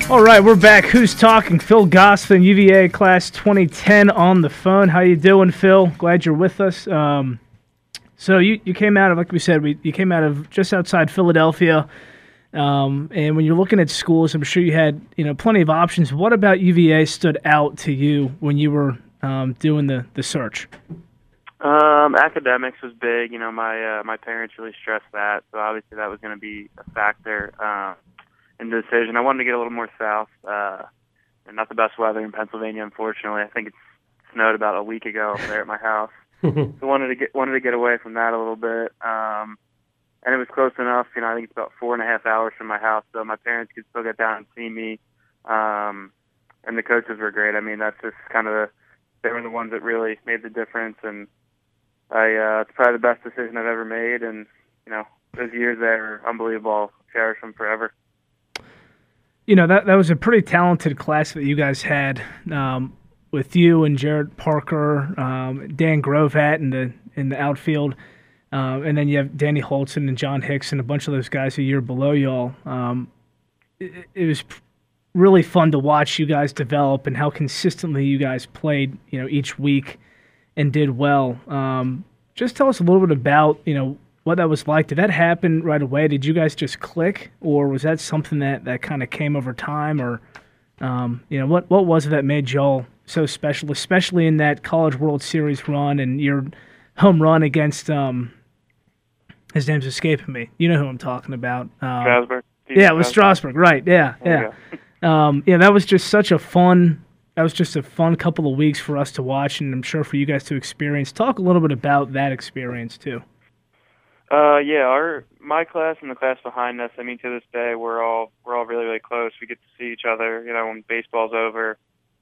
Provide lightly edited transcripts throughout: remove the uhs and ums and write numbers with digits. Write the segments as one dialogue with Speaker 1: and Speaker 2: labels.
Speaker 1: All right, we're back. Who's talking? Phil Gosselin, UVA class 2010 on the phone. How you doing, Phil? Glad you're with us. So you came out of, like we said, you came out of just outside Philadelphia. And when you're looking at schools, I'm sure you had plenty of options. What about UVA stood out to you when you were doing the search?
Speaker 2: Academics was big. My parents really stressed that, so obviously that was going to be a factor in the decision. I wanted to get a little more south, and not the best weather in Pennsylvania, unfortunately. I think it snowed about a week ago up there at my house. So wanted to get away from that a little bit, and it was close enough. I think it's about 4.5 hours from my house, so my parents could still get down and see me. And the coaches were great. I mean, that's just they were the ones that really made the difference, and it's probably the best decision I've ever made. And those years there are unbelievable. I'll cherish them forever.
Speaker 1: That was a pretty talented class that you guys had, with you and Jared Parker, Dan Grovat in the outfield, and then you have Danny Holtzen and John Hicks and a bunch of those guys a year below y'all. It was really fun to watch you guys develop and how consistently you guys played, each week and did well. Just tell us a little bit about, what that was like. Did that happen right away? Did you guys just click, or was that something that kind of came over time? Or, what was it that made y'all so special, especially in that College World Series run and your home run against, his name's escaping me. You know who I'm talking about.
Speaker 2: Strasburg.
Speaker 1: Yeah, it was Strasburg, right. Yeah. That was just a fun couple of weeks for us to watch, and I'm sure for you guys to experience. Talk a little bit about that experience too.
Speaker 2: My class and the class behind us, I mean, to this day, we're all really, really close. We get to see each other, when baseball's over.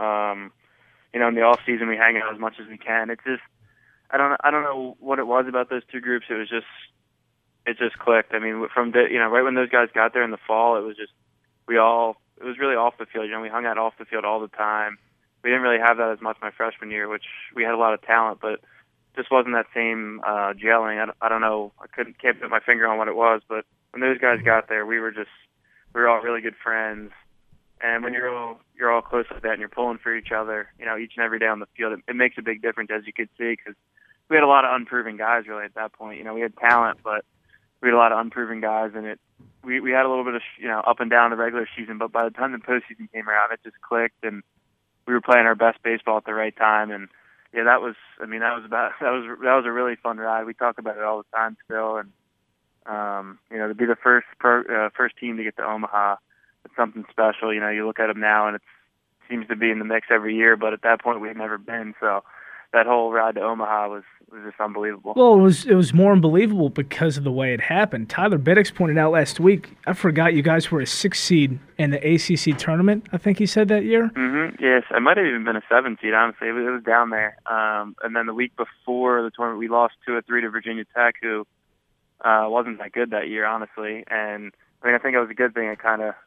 Speaker 2: In the off season, we hang out as much as we can. It's just, I don't know what it was about those two groups. It just clicked. I mean, right when those guys got there in the fall, it was really off the field. We hung out off the field all the time. We didn't really have that as much my freshman year, which we had a lot of talent, but just wasn't that same gelling. I don't know. Can't put my finger on what it was, but when those guys got there, we were all really good friends. And when you're all close like that and you're pulling for each other, each and every day on the field, it makes a big difference, as you could see, because we had a lot of unproven guys really at that point. We had talent, but we had a lot of unproven guys, and we had a little bit of up and down the regular season, but by the time the postseason came around, it just clicked, and we were playing our best baseball at the right time. And that was a really fun ride. We talk about it all the time still, and to be the first team to get to Omaha, it's something special. You look at them now, and it seems to be in the mix every year, but at that point we had never been. So that whole ride to Omaha was just unbelievable.
Speaker 1: Well, it was more unbelievable because of the way it happened. Tyler Biddix pointed out last week, I forgot you guys were a 6 seed in the ACC tournament, I think he said that year.
Speaker 2: Mm-hmm. Yes, I might have even been a 7 seed, honestly. It was down there. And then the week before the tournament, we lost 2-3 to Virginia Tech, who wasn't that good that year, honestly. And I think it was a good thing. It kind of,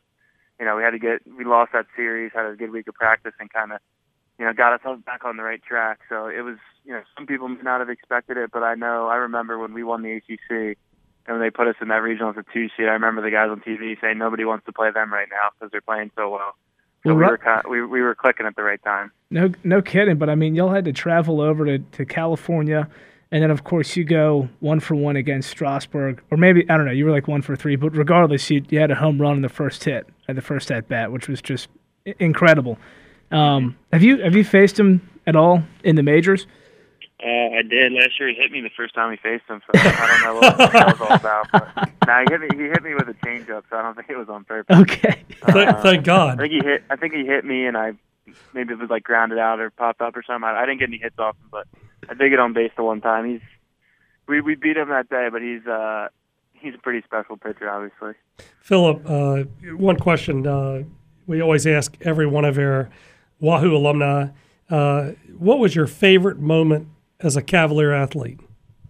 Speaker 2: we lost that series, had a good week of practice, and kind of, got us back on the right track. So it was, some people may not have expected it, but I remember when we won the ACC and when they put us in that regional as a 2 seed, I remember the guys on TV saying nobody wants to play them right now because they're playing so well. So we were clicking at the right time.
Speaker 1: No kidding. But I mean, y'all had to travel over to California, and then of course you go 1-for-1 against Strasburg, or maybe I don't know. You were like 1-for-3, but regardless, you had a home run in the first hit at the first at bat, which was just incredible. Have you faced him at all in the majors?
Speaker 2: I did. Last year he hit me the first time we faced him, so I don't know what that was all about. But, he hit me with a changeup, so I don't think it was on purpose.
Speaker 1: Okay.
Speaker 3: Thank God.
Speaker 2: I think he hit me, and maybe it was like grounded out or popped up or something. I didn't get any hits off him, but I did get on base the one time. We beat him that day, but he's a pretty special pitcher, obviously.
Speaker 3: Philip, one question we always ask every one of our Wahoo alumni. What was your favorite moment as a Cavalier athlete?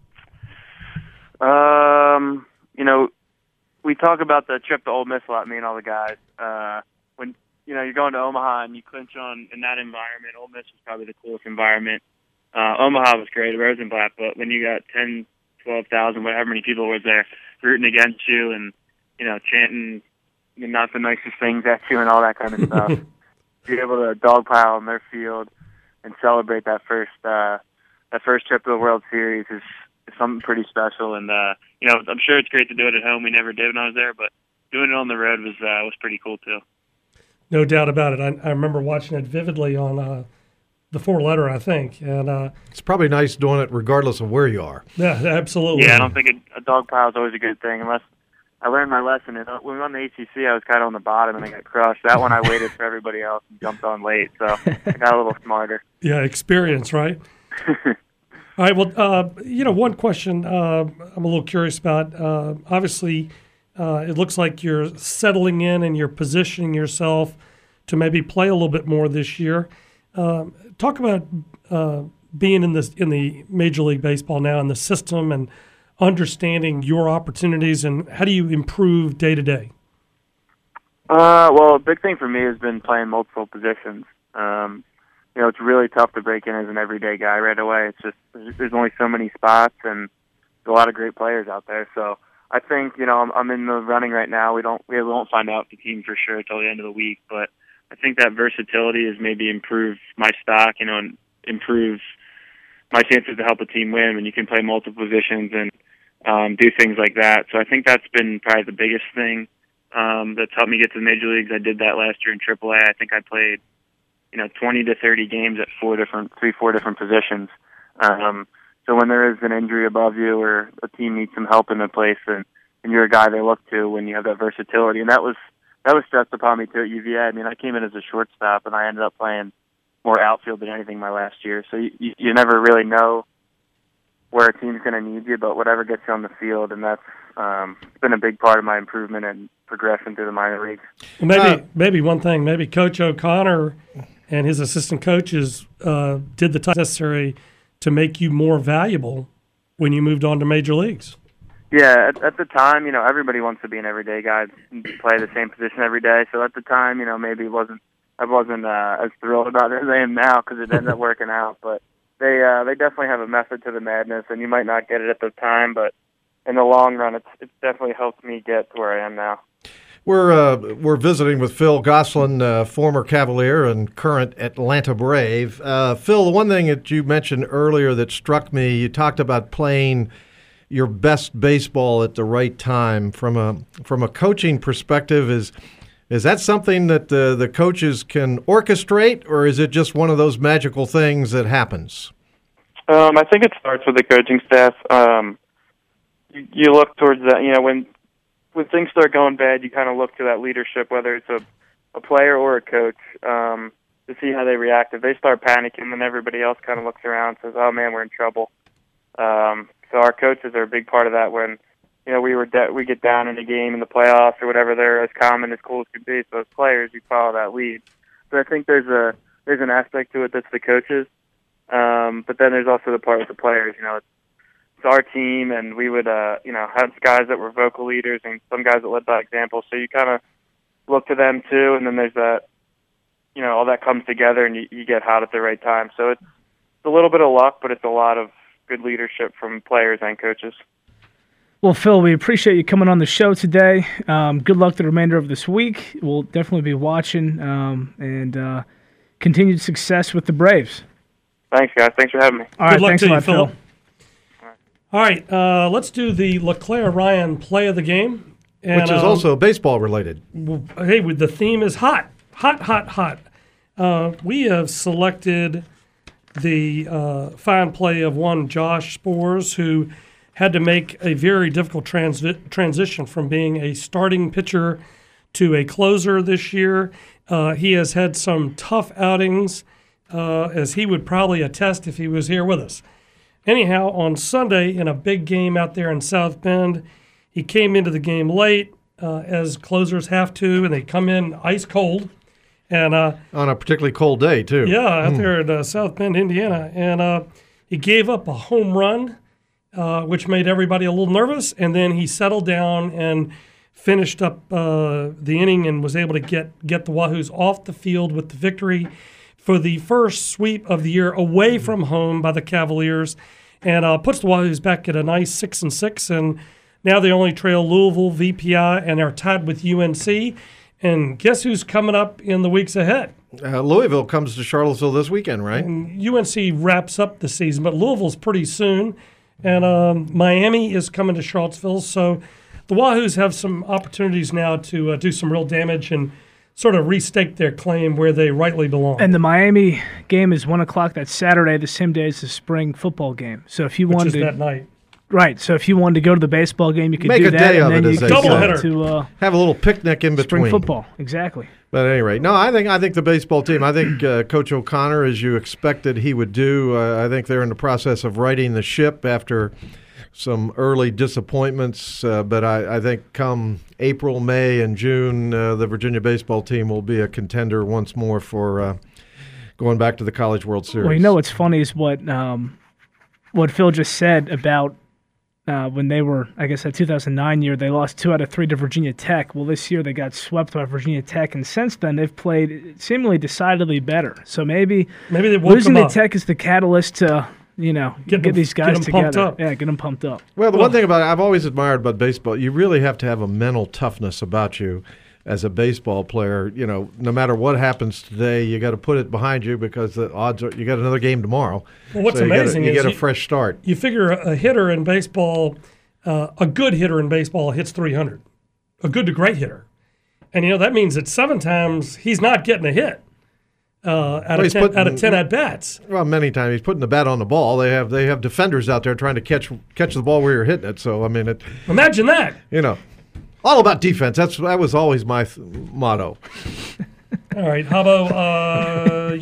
Speaker 2: We talk about the trip to Ole Miss a lot, me and all the guys. When you're going to Omaha and you clinch on in that environment, Ole Miss was probably the coolest environment. Omaha was great, Rosenblatt, but when you got 10, 12,000, whatever many people was there rooting against you and chanting not the nicest things at you and all that kind of stuff. Be able to dogpile in their field and celebrate that first trip to the World Series is something pretty special. And I'm sure it's great to do it at home. We never did when I was there, but doing it on the road was pretty cool too.
Speaker 3: No doubt about it. I remember watching it vividly on the 4-letter, I think. And
Speaker 4: it's probably nice doing it regardless of where you are.
Speaker 3: Yeah, absolutely.
Speaker 2: Yeah, I don't think a dog pile is always a good thing unless I learned my lesson. And when we won the ACC, I was kind of on the bottom and I got crushed. That one I waited for everybody else and jumped on late, so I got a little smarter.
Speaker 3: Yeah, experience, right? All right, well, one question I'm a little curious about. Obviously, it looks like you're settling in and you're positioning yourself to maybe play a little bit more this year. Talk about being in the Major League Baseball now, in the system, and understanding your opportunities, and how do you improve day to day?
Speaker 2: Well, a big thing for me has been playing multiple positions. It's really tough to break in as an everyday guy right away. It's just there's only so many spots, and there's a lot of great players out there. So I think I'm in the running right now. We won't find out the team for sure until the end of the week, but I think that versatility has maybe improved my stock, and improved my chances to help a team win when you can play multiple positions and do things like that. So I think that's been probably the biggest thing that's helped me get to the major leagues. I did that last year in AAA. I think I played 20 to 30 games at 4 different positions. So when there is an injury above you or a team needs some help in a place, and you're a guy they look to when you have that versatility. And that was stressed upon me too at UVA. I mean, I came in as a shortstop, and I ended up playing more outfield than anything my last year. So you never really know where a team's going to need you, but whatever gets you on the field, and that's been a big part of my improvement and progression through the minor leagues.
Speaker 3: Well, maybe one thing, maybe Coach O'Connor and his assistant coaches did the time necessary to make you more valuable when you moved on to major leagues.
Speaker 2: Yeah, at the time, everybody wants to be an everyday guy and play the same position every day. So at the time, maybe I wasn't as thrilled about it as I am now because it ended up working out. But they definitely have a method to the madness, and you might not get it at the time, but in the long run, it's definitely helped me get to where I am now.
Speaker 4: We're visiting with Phil Gosselin, former Cavalier and current Atlanta Brave. Phil, the one thing that you mentioned earlier that struck me, you talked about playing your best baseball at the right time. From a coaching perspective, is that something that the coaches can orchestrate, or is it just one of those magical things that happens?
Speaker 2: I think it starts with the coaching staff. You look towards that, when things start going bad, you kind of look to that leadership, whether it's a player or a coach, to see how they react. If they start panicking, then everybody else kind of looks around and says, oh, man, we're in trouble. So our coaches are a big part of that when, we get down in a game in the playoffs or whatever. They're as calm and as cool as can be. So as players, you follow that lead. So I think there's an aspect to it that's the coaches. But then there's also the part with the players. It's our team, and we would, have guys that were vocal leaders and some guys that led by example. So you kind of look to them too, and then there's that, all that comes together, and you get hot at the right time. So it's a little bit of luck, but it's a lot of good leadership from players and coaches.
Speaker 1: Well, Phil, we appreciate you coming on the show today. Good luck the remainder of this week. We'll definitely be watching, and continued success with the Braves.
Speaker 2: Thanks, guys. Thanks for having me.
Speaker 1: All right,
Speaker 3: Good luck
Speaker 1: thanks
Speaker 3: to
Speaker 1: a
Speaker 3: you,
Speaker 1: lot,
Speaker 3: Phil. All right, let's do the LeClaire Ryan play of the game. And,
Speaker 4: which is also baseball related.
Speaker 3: Hey, the theme is hot. Hot, hot, hot. We have selected the fine play of one Josh Sborz, who had to make a very difficult transition from being a starting pitcher to a closer this year. He has had some tough outings, as he would probably attest if he was here with us. Anyhow, on Sunday in a big game out there in South Bend, he came into the game late, as closers have to, and they come in ice cold. And
Speaker 4: on a particularly cold day, too.
Speaker 3: Yeah, out there in South Bend, Indiana. And he gave up a home run, which made everybody a little nervous. And then he settled down and finished up the inning and was able to get the Wahoos off the field with the victory for the first sweep of the year away from home by the Cavaliers, and puts the Wahoos back at a nice 6-6. And Now they only trail Louisville, VPI, and are tied with UNC. And guess who's coming up in the weeks ahead?
Speaker 4: Louisville comes to Charlottesville this weekend, right?
Speaker 3: And UNC wraps up the season, but Louisville's pretty soon. And Miami is coming to Charlottesville. So the Wahoos have some opportunities now to do some real damage and sort of restake their claim where they rightly belong.
Speaker 1: And the Miami game is 1 o'clock that Saturday, the same day as the spring football game. So if you
Speaker 3: which
Speaker 1: wanted
Speaker 3: is that night.
Speaker 1: Right. So if you wanted to go to the baseball game, you could
Speaker 4: Make
Speaker 1: do
Speaker 4: a
Speaker 1: that,
Speaker 4: day
Speaker 1: and
Speaker 4: of
Speaker 1: then
Speaker 4: it,
Speaker 1: you
Speaker 4: as
Speaker 1: could
Speaker 4: they
Speaker 3: say.
Speaker 1: go
Speaker 3: Doubleheader.
Speaker 1: to
Speaker 4: Have a little picnic in
Speaker 1: spring
Speaker 4: between.
Speaker 1: football. Exactly.
Speaker 4: But at any rate, no, I think the baseball team, I think Coach O'Connor, as you expected he would do, I think they're in the process of righting the ship after some early disappointments. But I think come April, May, and June, the Virginia baseball team will be a contender once more for going back to the College World Series.
Speaker 1: Well, you know what's funny is what Phil just said about when they were, I guess, that 2009 year, they lost 2 out of 3 to Virginia Tech. Well, this year they got swept by Virginia Tech, and since then they've played seemingly decidedly better. So maybe
Speaker 3: they woke
Speaker 1: losing
Speaker 3: them
Speaker 1: to
Speaker 3: up.
Speaker 1: Tech is the catalyst to, get these guys
Speaker 3: them pumped
Speaker 1: together.
Speaker 3: up.
Speaker 1: Yeah, get them pumped up.
Speaker 4: Well, the one thing about I've always admired about baseball, you really have to have a mental toughness about you as a baseball player. No matter what happens today, you got to put it behind you because the odds are you got another game tomorrow.
Speaker 3: Well, what's
Speaker 4: so
Speaker 3: amazing
Speaker 4: you
Speaker 3: is
Speaker 4: get a fresh start.
Speaker 3: You figure a hitter in baseball, a good hitter in baseball hits 300, a good to great hitter. And, that means that 7 times he's not getting a hit out of 10 at-bats.
Speaker 4: Well, many times he's putting the bat on the ball. They have defenders out there trying to catch the ball where you're hitting it. So, I mean,
Speaker 3: Imagine that.
Speaker 4: all about defense. That was always my motto.
Speaker 3: All right, Habbo,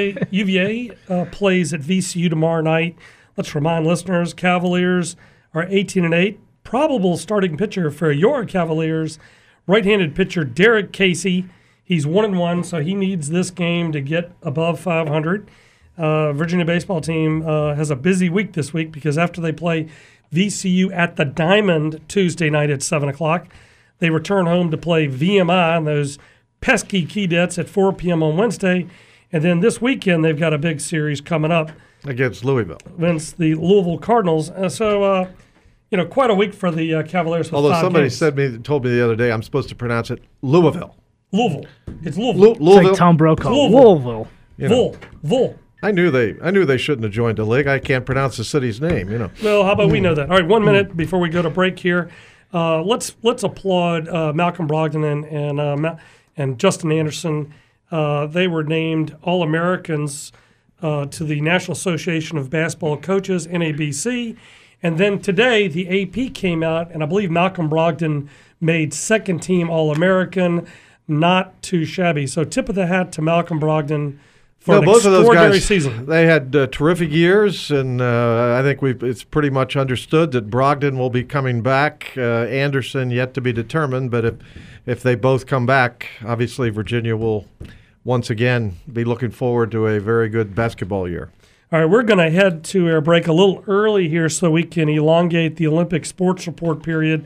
Speaker 3: UVA plays at VCU tomorrow night. Let's remind listeners, Cavaliers are 18-8. Probable starting pitcher for your Cavaliers, right-handed pitcher Derek Casey. He's 1-1, so he needs this game to get above 500. Virginia baseball team has a busy week this week because after they play VCU at the Diamond Tuesday night at 7 o'clock, they return home to play VMI and those pesky Keydets at 4 p.m. on Wednesday. And then this weekend, they've got a big series coming up
Speaker 4: Against Louisville.
Speaker 3: against the Louisville Cardinals. So, quite a week for the Cavaliers with
Speaker 4: Although
Speaker 3: 5
Speaker 4: somebody
Speaker 3: games.
Speaker 4: told me the other day I'm supposed to pronounce it Louisville.
Speaker 3: Louisville. It's Louisville.
Speaker 1: It's
Speaker 4: Louisville.
Speaker 1: like Tom Brokaw.
Speaker 3: Louisville.
Speaker 1: Louisville.
Speaker 3: Vol.
Speaker 4: I knew they shouldn't have joined the league. I can't pronounce the city's name.
Speaker 3: Well, how about we know that? All right, 1 minute before we go to break here. Let's applaud Malcolm Brogdon and Justin Anderson. They were named All-Americans to the National Association of Basketball Coaches, NABC. And then today, the AP came out, and I believe Malcolm Brogdon made second-team All-American. Not too shabby. So tip of the hat to Malcolm Brogdon for an
Speaker 4: both of those
Speaker 3: extraordinary
Speaker 4: guys,
Speaker 3: season.
Speaker 4: they had terrific years, and I think it's pretty much understood that Brogdon will be coming back. Anderson yet to be determined, but if they both come back, obviously Virginia will once again be looking forward to a very good basketball year.
Speaker 3: All right, we're going to head to our break a little early here so we can elongate the Olympic Sports Report period.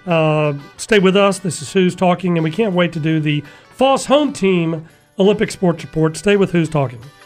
Speaker 3: Stay with us. This is Who's Talking, and we can't wait to do the Foss Home Team Olympic Sports Report. Stay with Who's Talking.